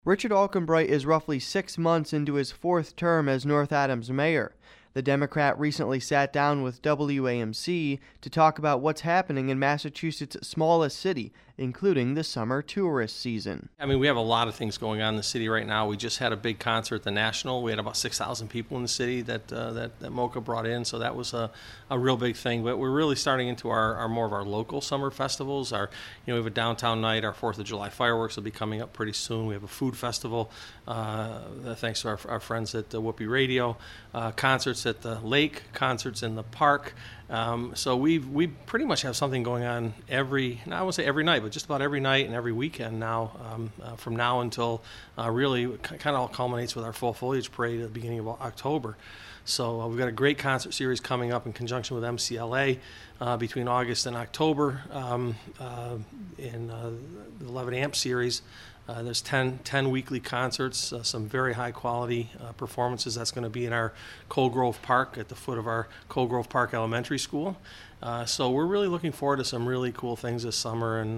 Richard Alkenbright is roughly 6 months into his fourth term as North Adams mayor. The Democrat recently sat down with WAMC to talk about what's happening in Massachusetts' smallest city, including the summer tourist season. I mean, we have a lot of things going on in the city right now. We just had a big concert at the National. We had about 6,000 people in the city that MOCA brought in, so that was a real big thing. But we're really starting into our more of our local summer festivals. We have a downtown night. Our 4th of July fireworks will be coming up pretty soon. We have a food festival, thanks to our friends at Whoopi Radio, concerts at the lake, concerts in the park. So we pretty much have something going on I won't say every night, but just about every night and every weekend now, from now until really kind of all culminates with our fall foliage parade at the beginning of October. So we've got a great concert series coming up in conjunction with MCLA between August and October in the 11 Amp series. There's 10 weekly concerts, some very high quality performances. That's going to be in our Cold Grove Park at the foot of our Cold Grove Park Elementary School. So we're really looking forward to some really cool things this summer, and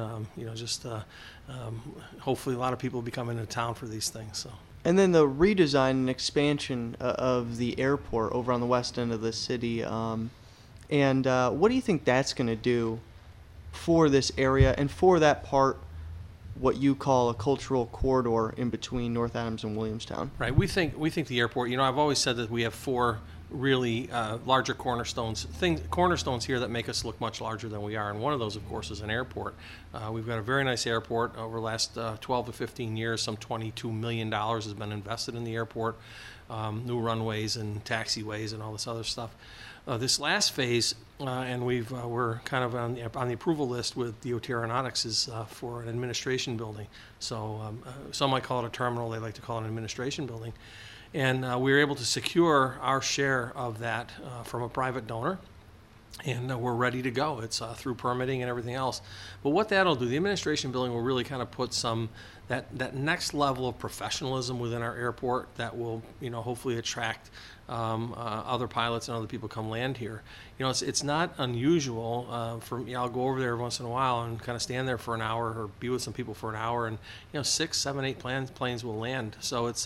hopefully a lot of people will be coming into town for these things. So. And then the redesign and expansion of the airport over on the west end of the city. What do you think that's going to do for this area and for that part, what you call a cultural corridor in between North Adams and Williamstown? Right. We think the airport. I've always said that we have 4 really larger cornerstones here that make us look much larger than we are, and one of those, of course, is an airport. We've got a very nice airport. Over the last 12 to 15 years, some $22 million has been invested in the airport, new runways and taxiways and all this other stuff. This last phase, and we're kind of on the approval list with DOT Aeronautics, is for an administration building. So some might call it a terminal. They like to call it an administration building. And we were able to secure our share of that from a private donor, and we're ready to go. It's through permitting and everything else. But what that'll do, the administration building will really kind of put that next level of professionalism within our airport that will, hopefully attract other pilots and other people come land here. It's not unusual I'll go over there every once in a while and kind of stand there for an hour or be with some people for an hour, and 6, 7, 8 planes will land. So it's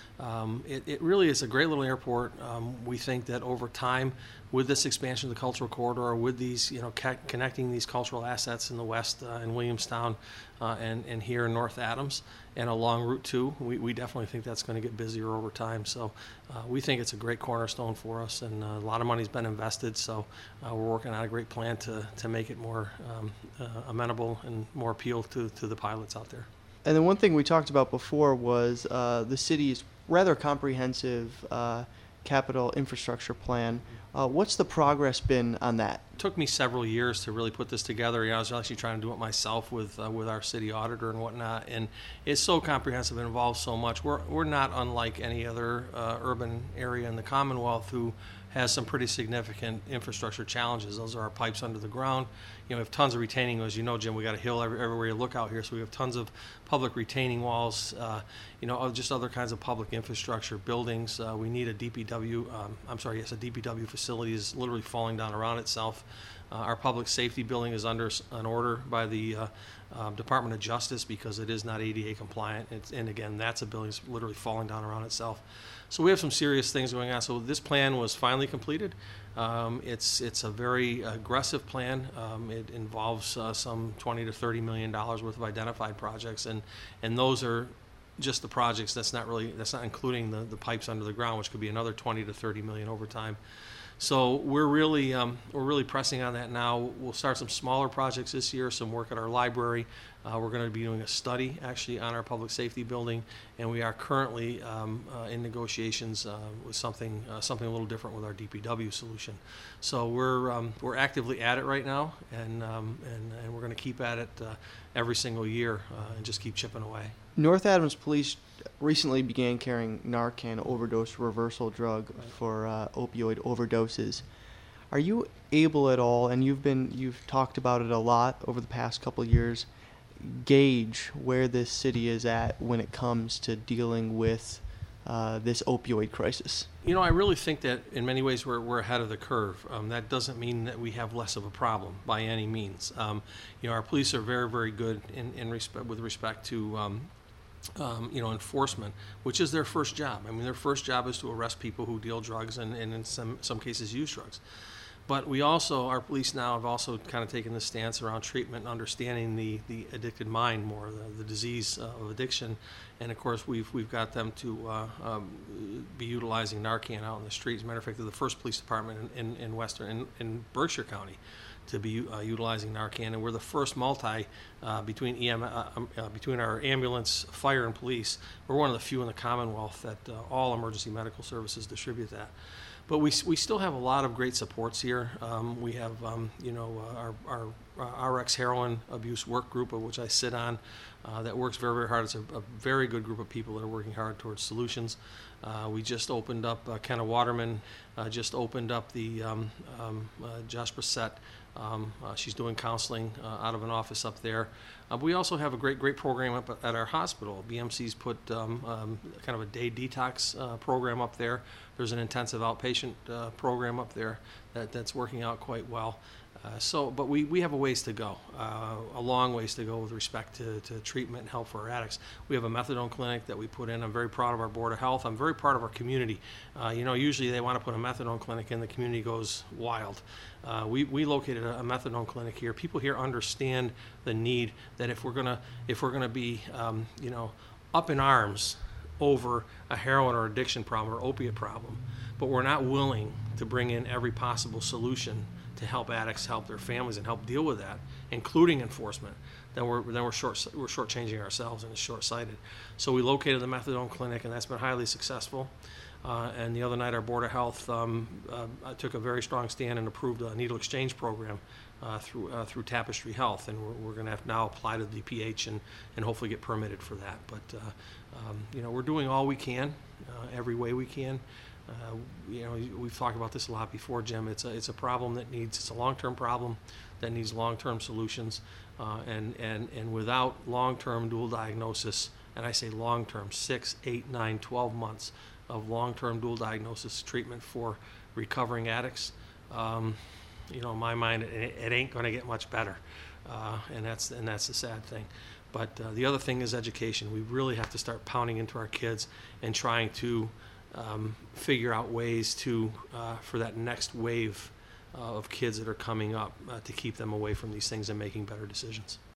it really is a great little airport. We think that over time, with this expansion of the cultural corridor, with these, connecting these cultural assets in the west, in Williamstown, and here in North Adams, and along Route 2, we definitely think that's going to get busier over time. So we think it's a great cornerstone for us, and a lot of money's been invested. So we're working on a great plan to make it more amenable and more appeal to the pilots out there. And then one thing we talked about before was the city's rather comprehensive capital infrastructure plan. What's the progress been on that? It took me several years to really put this together. I was actually trying to do it myself with our city auditor and whatnot, and it's so comprehensive and involves so much. We're not unlike any other urban area in the Commonwealth who has some pretty significant infrastructure challenges. Those are our pipes under the ground. We have tons of retaining walls. Jim, we got a hill everywhere you look out here, so we have tons of public retaining walls, just other kinds of public infrastructure, buildings. We need a DPW, a DPW facility is literally falling down around itself. Our public safety building is under an order by the Department of Justice because it is not ADA compliant. And again, that's a building that's literally falling down around itself. So we have some serious things going on. So this plan was finally completed. It's a very aggressive plan. It involves some $20 to $30 million worth of identified projects, and those are just the projects. That's not including the pipes under the ground, which could be another 20 to 30 million over time. So we're really pressing on that now. We'll start some smaller projects this year, some work at our library. We're going to be doing a study actually on our public safety building, and we are currently in negotiations with something a little different with our DPW solution. So we're actively at it right now, and we're going to keep at it every single year and just keep chipping away. North Adams Police recently began carrying Narcan overdose reversal drug for opioid overdoses. Are you able at all, and you've talked about it a lot over the past couple of years, gauge where this city is at when it comes to dealing with this opioid crisis? I really think that in many ways we're ahead of the curve. That doesn't mean that we have less of a problem by any means. Our police are very, very good with respect to enforcement, which is their first job. I mean, their first job is to arrest people who deal drugs and in some cases use drugs. But we also, our police now have also kind of taken this stance around treatment and understanding the addicted mind more, the disease of addiction. And of course, we've got them to be utilizing Narcan out in the streets. As a matter of fact, they're the first police department in Berkshire County to be utilizing Narcan, and we're the first between our ambulance, fire, and police. We're one of the few in the Commonwealth that all emergency medical services distribute that. But we still have a lot of great supports here. We have our RX heroin abuse work group, of which I sit on, that works very, very hard. It's a very good group of people that are working hard towards solutions. We just opened up, Kenna Waterman just opened up the Josh Brissett. She's doing counseling out of an office up there. But we also have a great program up at our hospital. BMC's put kind of a day detox program up there. There's an intensive outpatient program up there that's working out quite well. But we have a ways to go, a long ways to go with respect to treatment and help for our addicts. We have a methadone clinic that we put in. I'm very proud of our Board of Health. I'm very proud of our community. Usually they want to put a methadone clinic in, the community goes wild. We located a methadone clinic here. People here understand the need that if we're gonna be up in arms over a heroin or addiction problem or opiate problem, but we're not willing to bring in every possible solution to help addicts, help their families, and help deal with that, including enforcement, then we're shortchanging ourselves and it's short-sighted. So we located the methadone clinic, and that's been highly successful. And the other night, our Board of Health took a very strong stand and approved a needle exchange program through Tapestry Health, and we're going to have now apply to DPH and hopefully get permitted for that. But we're doing all we can, every way we can. We've talked about this a lot before, Jim. It's a problem it's a long-term problem that needs long-term solutions, and without long-term dual diagnosis, and I say long-term, 6, 8, 9, 12 months of long-term dual diagnosis treatment for recovering addicts, in my mind, it ain't going to get much better, and that's the sad thing. But the other thing is education. We really have to start pounding into our kids and trying to figure out ways for that next wave of kids that are coming up to keep them away from these things and making better decisions.